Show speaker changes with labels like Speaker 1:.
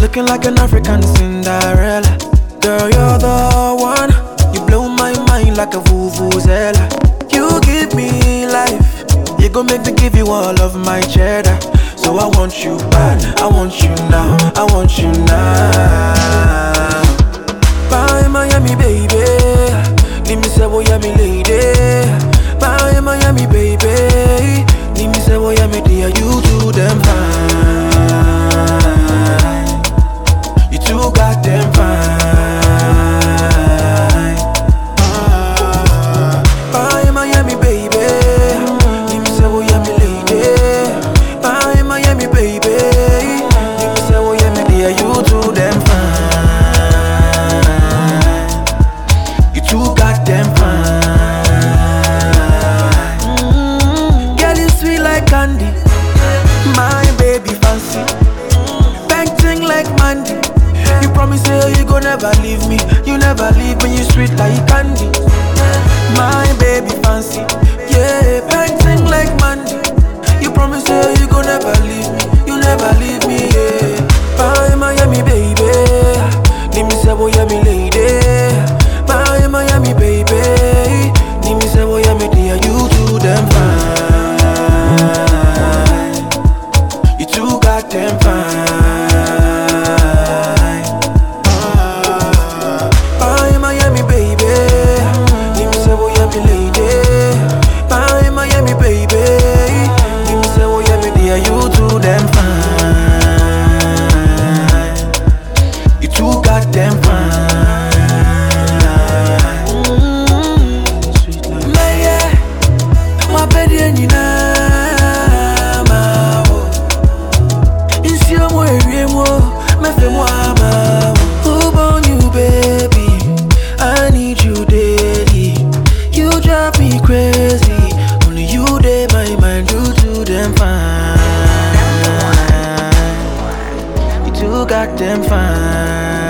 Speaker 1: looking like an African Cinderella. Girl, you're the one. You blow my mind like a vuvuzela. You give me life. You gon' make me give you all of my cheddar. So I want you bad, I want you now, I want you now. Bye Miami baby, need me say oh yeah me lady. Bye Miami baby, need me say oh yeah me dear. You do them fine, you too goddamn fine. Bye Miami baby, need me say oh yeah me lady. Bye Miami baby, need me say oh yeah me dear. You do them fine, you too goddamn fine. Girl you sweet like candy, my baby fancy, painting like Mandy. You promise say you gon' never leave me, you never leave me. You sweet like candy, my baby fancy, yeah, painting like Mandy. You promise say you gon' never leave me, you never leave me, yeah. Bye Miami baby, need me say oh yeah me lady. Bye Miami baby, need me say oh yeah me dear. You do them fine, you too goddamn fine. Bye Miami baby, need me say oh yeah me lady. Bye Miami baby, need me say oh yeah me dear. You do them fine, you too goddamn fine. My bed and you who born you, baby? I need you daily. You drive me crazy. Only you day my mind. You do them fine. You too goddamn fine.